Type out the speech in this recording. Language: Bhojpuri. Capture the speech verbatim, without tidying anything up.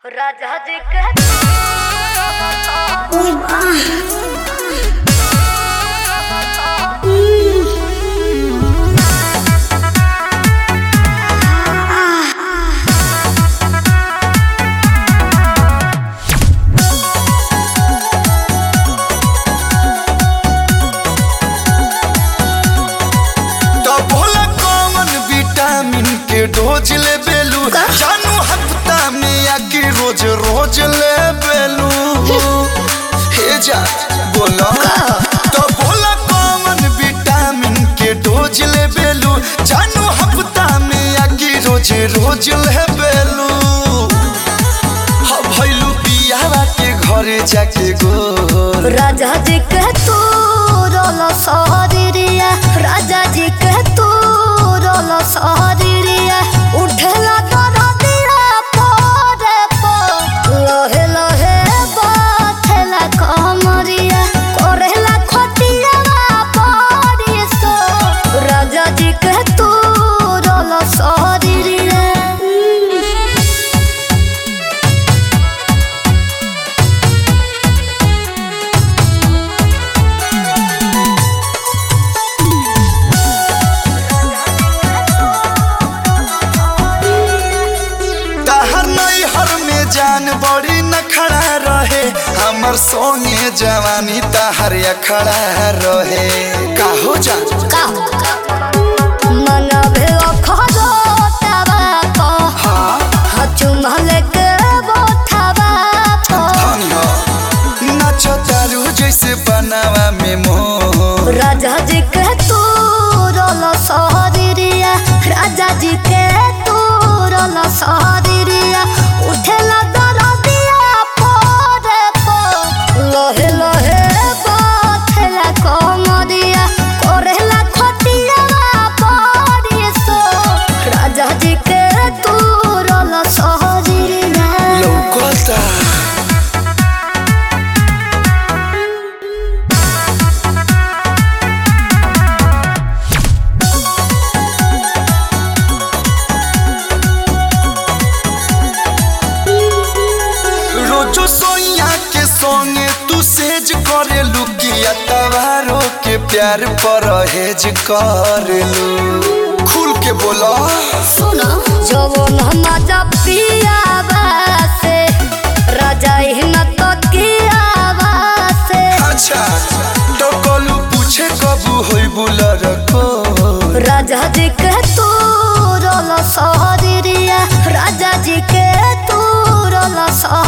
राजा जी के डोज ले बेलू जानू हफ्ता में आके रोज रोज ले बेलू हे जा बोला तो बोला कौन विटामिन के डोज ले बेलू जानू हफ्ता में आके रोज रोज ले बेलू हा भइलू पियावा के घरे जाके गो राजा जी के तू रोलो सौरिया राजा जी के तू रोलो सौरिया उठला तोरा दिया पोरे पो लोहे लोहे बाथला कमरिया कोरेला खटिया पड़ी सो राजा जी के तू रोलो सौरिया जान बड़ी न खड़ा रहे हमर सोने जवानी तहर खड़ा रहे काहो जान काहो मनवे अखरो तबा को हां हचुमल के बोथबा को नाच तारू जैसे बनावा में मोह राजा जी के तू रोलो सौरिया राजा जी के तू रोलो सौरिया उठला दरा दिया पोरे पो लोहे लोहे बाथला कमरिया कोरेला खटिया पड़ी सो राजा जी के तू रोलो सौरिया लौकता रोजो सोइया के संगे तू सेज करे लुकिया तवारो के प्यार पर हेज करेलू खुल के बोला सुनो जवन मजा पिया बासे राजा हिना तो किया बासे अच्छा तो कलू पूछे कबू होई बुलर को राजा जी के तू रोलो सौरिया राजा जी के तू रोलो